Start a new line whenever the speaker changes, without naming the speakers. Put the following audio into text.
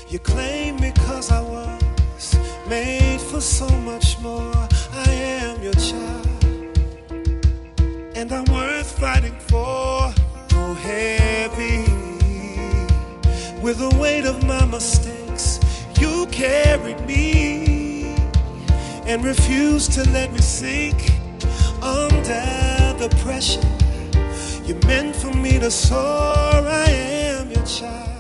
You claim me 'cause I was made for so much more. I am your child, and I'm worth fighting for. Oh, heavy with the weight of my mistakes, you carried me and refused to let me sink under the pressure. You meant for me to soar. I am your child,